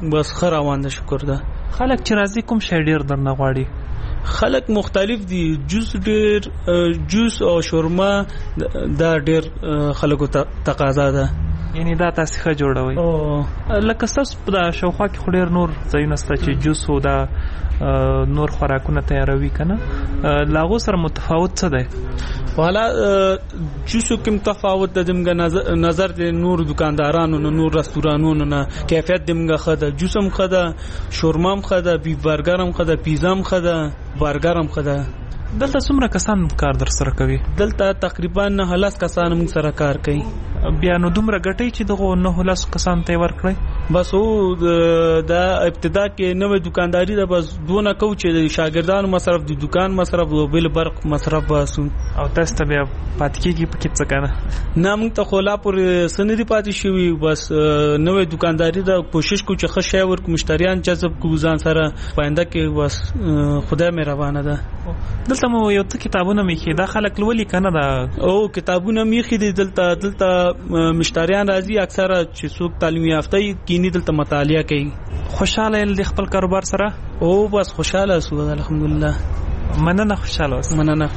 بس خیر روان ده شکر ده. خلک چې راځي کوم شی ډیر درنه غواړي؟ خلک مختلف دي، جوس ډیر، جوس او شورما دا ډیر خلکو تقاضا ده. یعنی دا تاسو ښه جوړوي. لکه تاسو په شاوخوا کې خو ډیر نور ځایونه شته چې جوس او دا نور خوراکونه تیاروي کنه، لاغو سره متفاوت څه دی؟ والا جوسو کې متفاوت د دمګه نظر د نور دکاندارانو نه، نور رستورانونو نه کیفیت دمګه خده، جوسم خده، شورمام خده، بیف برګرم خده، پیزام خده، برګرم خده. دلته څومره کسان کار در سره کوي؟ دلته تقریبا 9 کسان موږ سره کار کوي. بیا نو دومره ګټي چې دغه 9 کسان ته ورکړي؟ بس او دا ابتدا کې نوې دکانداری ده، بس دونه کو چې شاګردانو مصرف، د دکان مصرف او بل برق مصرف باسو. او تاسو ته بیا پات کېږي پکې څه کنه؟ نه موږ ته خلا پر سندې پاتې شوی، بس نوې دکانداری ده، کوشش کو چې ښه شی ورکو، مشتریان جذب کو ځان سره پاینده کې. بس خدای مهربانه ده. دلته مو یو څه کتابونه میخي، دا خلک لولي کنه؟ دا او کتابونه میخي دي دلته مشتریان راځي اکثره چې څوک تعلیم یافته کینی دلته مطالعه کوي. خوشاله ال خپل کاروبار سره؟ او بس خوشاله سو الحمدلله. مننه. خوشاله اوس. مننه.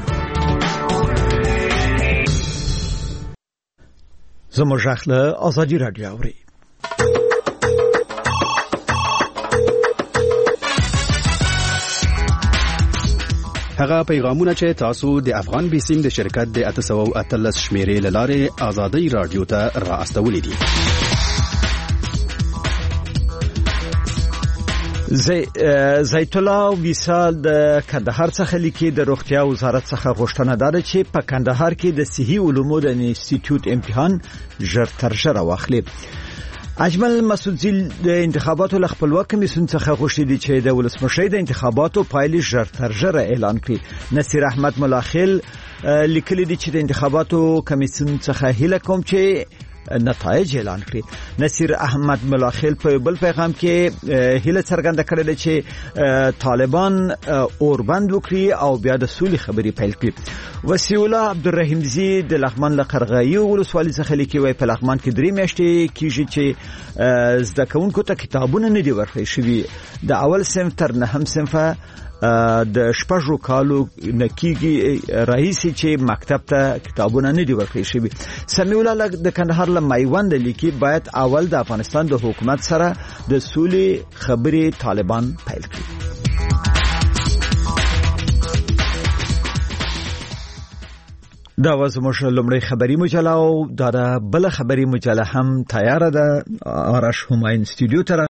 زموږ اخله ازادي رادیو اوري. هغه پیغامونه چې تاسو د افغان بیسیم د شرکت د 813 شمیرې لاره ازادي رادیو ته را استولې دي. زیت الله وصال د کندهار څخه لیکي، د روغتیا وزارت څخه غوښتنه ده چې په کندهار کې د صحي علومو د انسټیټیوټ امتحان ژر تر ژره واخلي. اجمل مسعودی د انتخاباتو ل خپلواک کمیسیون څخه غوښتي دي چې د ولسمشر د انتخاباتو پایلې ژر تر ژره اعلان کړي. نصیر احمد ملاخیل لیکلي دي چې د انتخاباتو کمیسیون څخه هیله کوم چې نتایج اعلان کړي. نصیر احمد ملاخیل په بل پیغام کې هیله څرګنده کړې ده چې طالبان اوربند وکړي او بیا د سولې خبرې پیل کړي. وسیع الله عبدالرحیم زی د لغمان لقرغایي ولسوالۍ څخه لیکي، وای په لغمان کې 3 میاشتې کیږي چې زده کوونکو ته کتابونه نه دي ورکړل شوي. د اول صنف تر 9 صنفه د شپږو کالو نکیږي رئیس چې مکتب ته کتابونه نه دی ورکړي شوی. سمیع الله د کندهار له میوند لیکي، باید اول د افغانستان د حکومت سره د سولې خبرې طالبان پیل کړي. دا وزموږ لومړی خبري مجله او دا بل خبري مجله هم تیار ده. آرش هماین استودیو ته